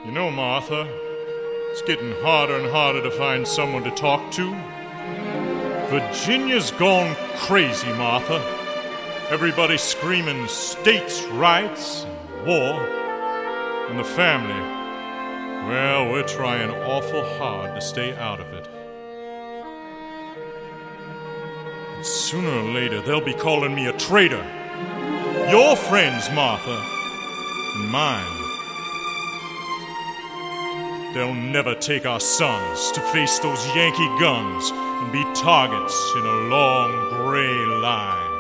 You know, Martha, it's getting harder and harder to find someone to talk to. Virginia's gone crazy, Martha. Everybody's screaming states' rights and war. And the family, well, we're trying awful hard to stay out of it. And sooner or later, they'll be calling me a traitor. Your friends, Martha, and mine. They'll never take our sons to face those Yankee guns and be targets in a long gray line.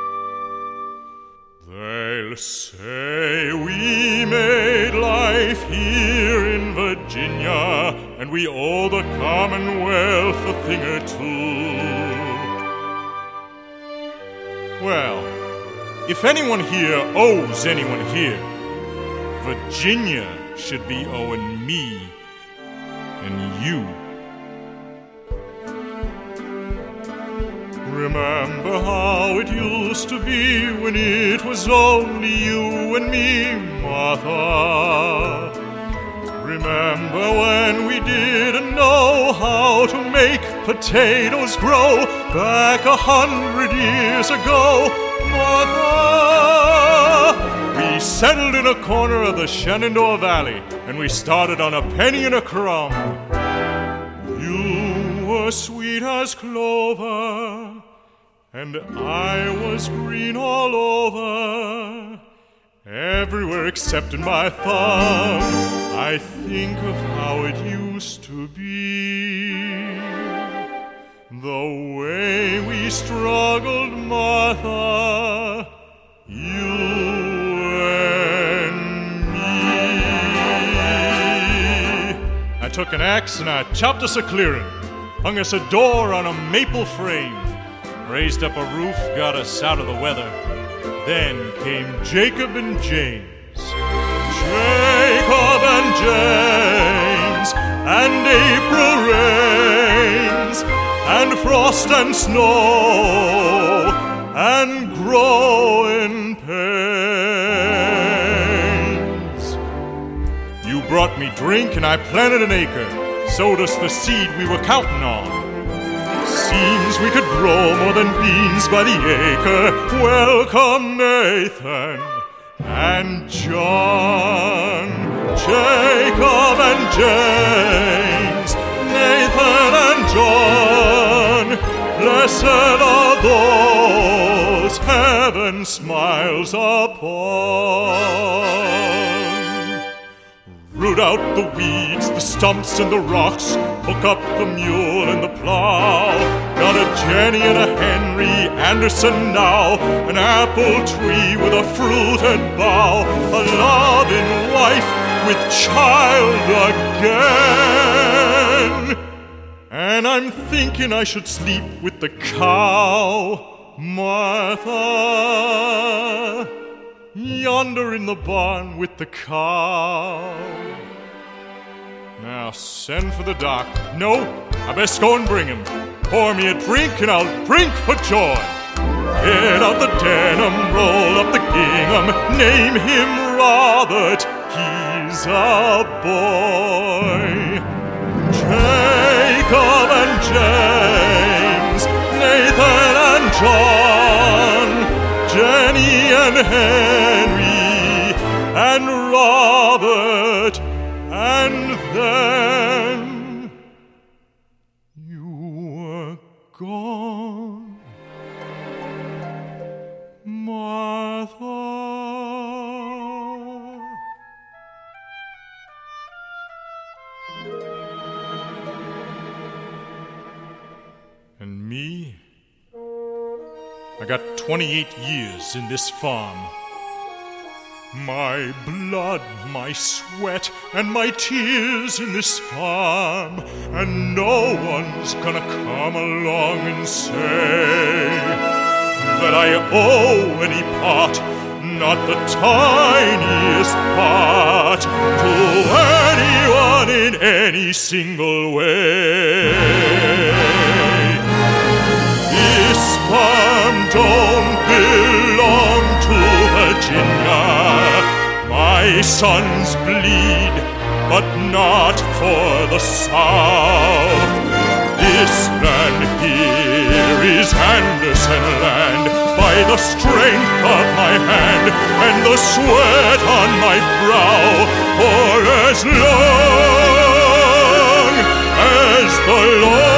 They'll say we made life here in Virginia, and we owe the Commonwealth a thing or two. Well, if anyone here owes anyone here, Virginia should be owing me and you. Remember how it used to be when it was only you and me, Martha. Remember when we didn't know how to make potatoes grow back 100 years ago, Martha? We settled in a corner of the Shenandoah Valley, and we started on a penny and a crumb. You were sweet as clover, and I was green all over. Everywhere except in my thumb, I think of how it used to be. The way we struggled, Martha, you I took an axe and I chopped us a clearing, hung us a door on a maple frame, raised up a roof, got us out of the weather. Then came Jacob and James, Jacob and James, and April rains, and frost and snow, and growing pains. You brought me drink and I planted an acre, sowed us the seed we were counting on. Seems we could grow more than beans by the acre. Welcome, Nathan and John, Jacob and James, Nathan and John. Blessed are those heaven smiles upon. Root out the weeds, the stumps and the rocks, hook up the mule and the plow. Got a Jenny and a Henry Anderson now, an apple tree with a fruited bough, a loving wife with child again. And I'm thinking I should sleep with the cow, Martha, yonder in the barn with the cow. Now send for the doc. No, I best go and bring him. Pour me a drink and I'll drink for joy. Get out the denim, roll up the gingham, name him Robert, he's a boy. Jacob and James, Nathan and John, Jenny and Henry and Robert, and then you were gone, Martha. And me? I got 28 years in this farm. My blood, my sweat, and my tears in this farm. And no one's gonna come along and say that I owe any part, not the tiniest part, to anyone in any single way. This farm don't belong to Virginia. My my sons bleed, but not for the South. This land here is Anderson land, by the strength of my hand and the sweat on my brow, for as long as the Lord